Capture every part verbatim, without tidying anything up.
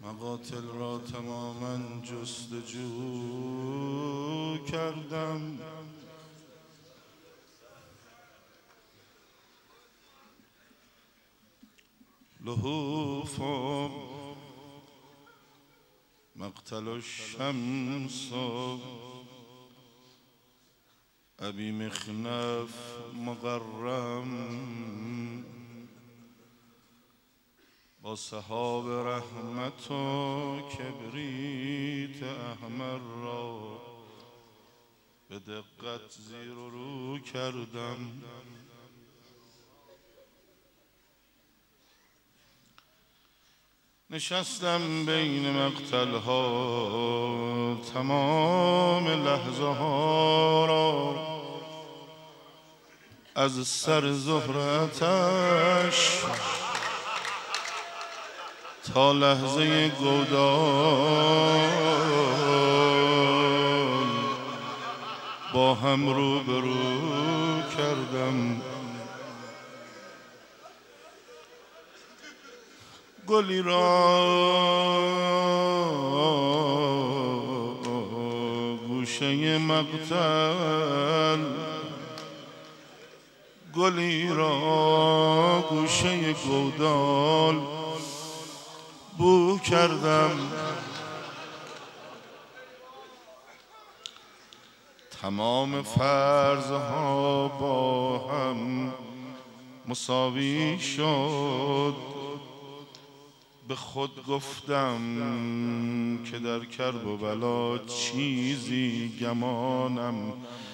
مقاتل را تماما جستجو کردم، لهوف مقتل الشمس ابی مخنف مقرم، با سحاب رحمت و کبریت احمر را به دقت زیر و رو کردم. نشستم بین مقتل ها تمام لحظه ها را، از سر زهرتش تا لحظه گودال با هم رو به رو کردم. گلی را گوشه مقتل، گلی را گوشه گودال بو کردم. تمام فرضها با هم مساوی شد، به خود گفتم که در کرب و بلا چیزی گمانم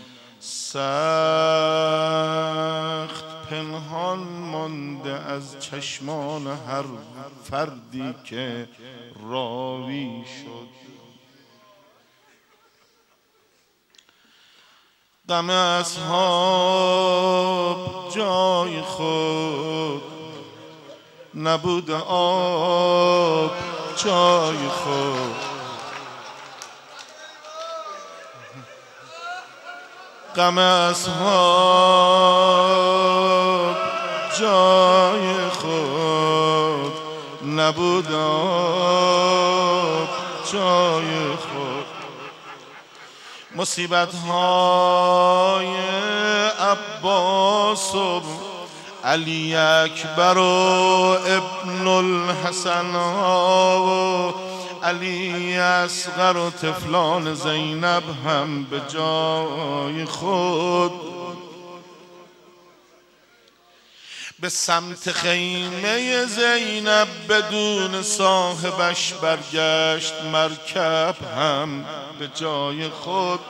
سخت پنهان مانده از چشمان هر فردی که راوی شد. غم اصحاب جای خود نبود، آب جای خود. غم اصحاب جای خود نبود، آب جای خود. مصیبت های عباس و علی اکبر و ابن الحسن ها و علی اصغر و طفلان زینب هم به جای خود به سمت خیمه زینب بدون صاحبش برگشت. مرکب هم به جای خود.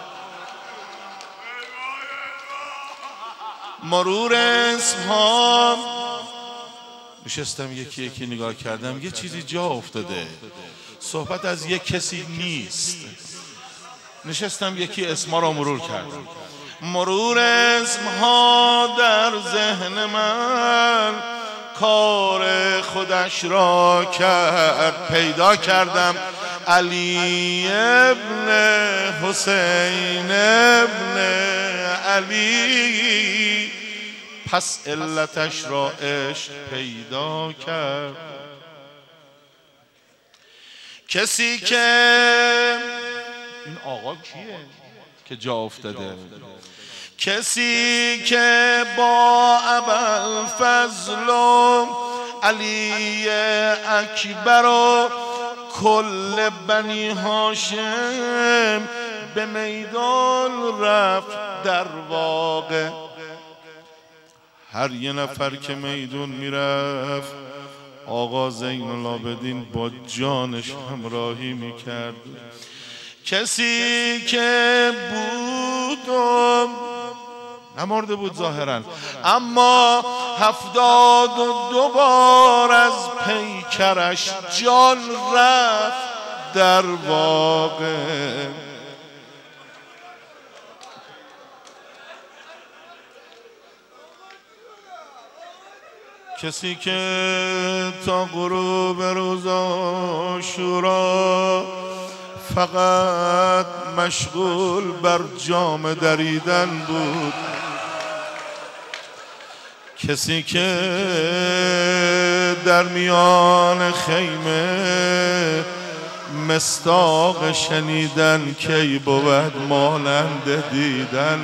مرور اسمها نشستم یکی یکی نگاه کردم، یه چیزی جا افتاده، صحبت از یک کسی نیست. نشستم یکی اسما را مرور کردم. مرور اسمها در ذهن من کار خودش را کرد. پیدا کردم علی ابن حسین ابن علی، پس علتش را عشق پیدا کرد. کسی که این آقا کیه که جا افتاده؟ کسی که با ابوالفضل و علی اکبر و کل بنی هاشم به میدان رفت. در واقع هر یه نفر که میدون میرفت آقا زین العابدین با جانش همراهی میکرد. کسی که بود و نمرده بود ظاهرا، اما هفتاد و دو بار از پیکرش جان رفت. در واقع کسی که تا غروب روز عاشورا فقط مشغول بر جام دریدن بود، کسی که در میان خیمه مصداق شنیدن کی بود مانند دیدن.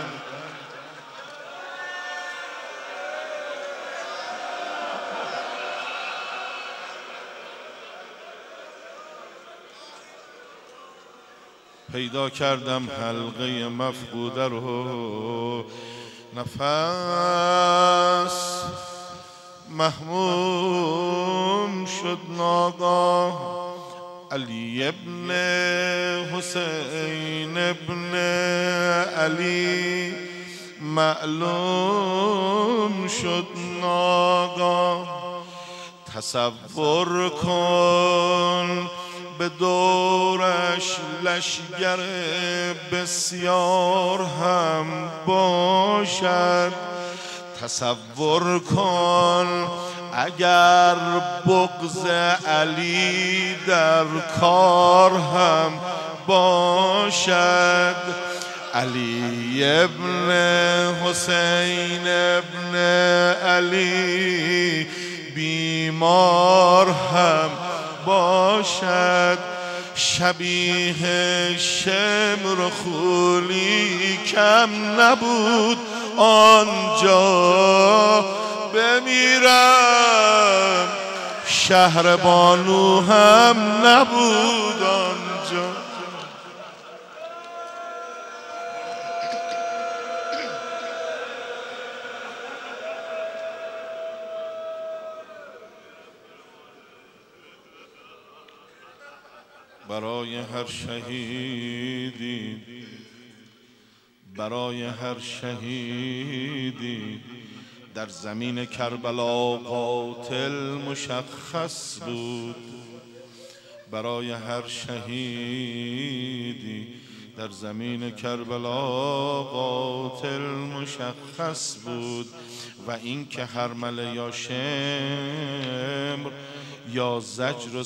پیدا کردم حلقه مفقوده رو، نفس محموم شد ناگاه. علی ابن حسین ابن علی معلوم شد ناگاه. تصور کن به دورش لشگر بسیار هم باشد. تصور کن اگر بغض علی در کار هم باشد. علی ابن حسین ابن علی بیمار هم باشد. شبیه شمر خولی کم نبود آنجا. بمیرم شهر بانو هم نبود آنجا. برای هر شهیدی، برای هر شهیدی در زمین کربلا قاتل مشخص بود. برای هر شهیدی در زمین کربلا قاتل مشخص بود. و این که هرمله یا شمر یا زجر و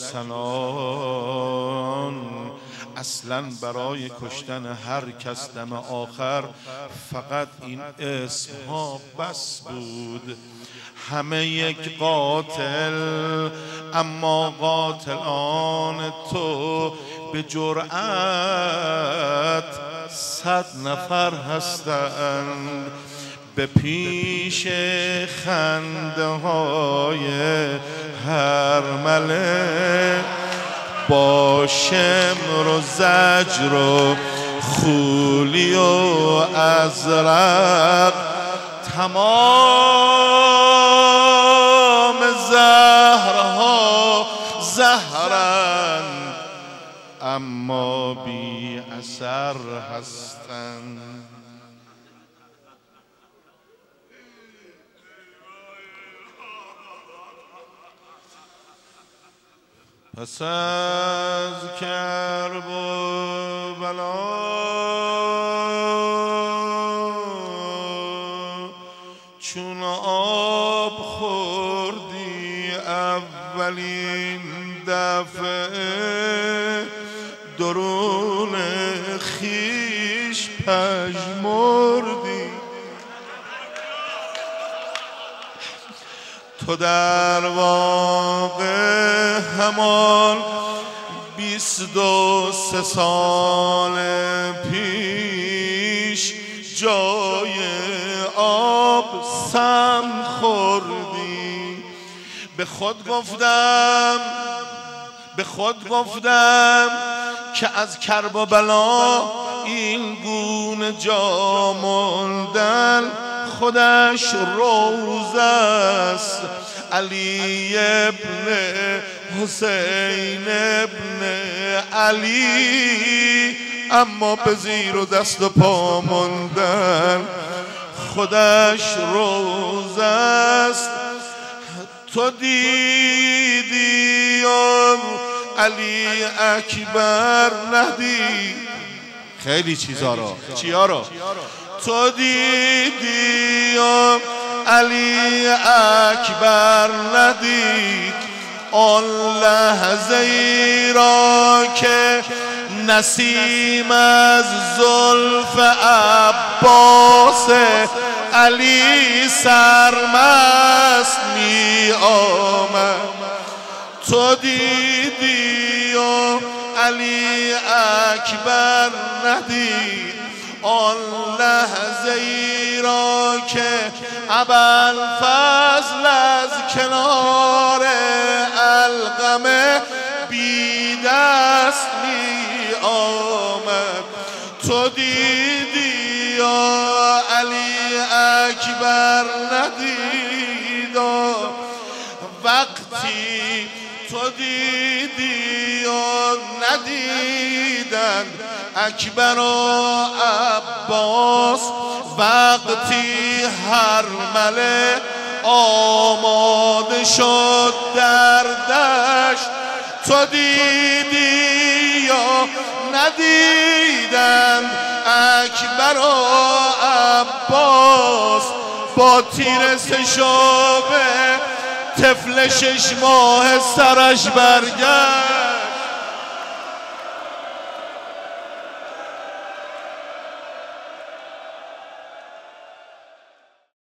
سنان اصلاً برای کشتن هر کس دم آخر فقط این اسم ها بس بود. همه یک قاتل، اما قاتلان تو به جرأت صد نفر هستند. به پیش خنده های هرمله با شمر و زجر و خولی و ازرق تمام زهرها زهرند اما بی اثر هستند. پس از کرب و بلا چون آب خوردی اولین دفعه درون خیش پژمردی. تو در واقع همان بیست و سه سال پیش جای آب سم خوردی. به خود گفتم به خود گفتم که از کرب و بلا این گونه جا ماندن خودش روزه است. علی ابن حسین ابن علی اما به زیر و دست و پا ماندن خودش روزه است. تو دیدی علی اکبر ندید خیلی چیزا رو. چیا رو؟ تو دیدی علی اکبر ندید آن لحظه ای را که نسیم از زلف عباس علی سرمست می آمد. تو دیدی و علی اکبر ندید آن لحظه ای را که ابوالفضل از کنار علقمه بی دست می آمد. تو دیدی یا علی اکبر ندید و وقتی تو دیدی و ندیدند اکبر و عباس، وقتی هرمله آماده شد در دشت، تو دیدی یا ندیدند اکبر و عباس با تیر سشابه طفل شش ماه سرش برگشت.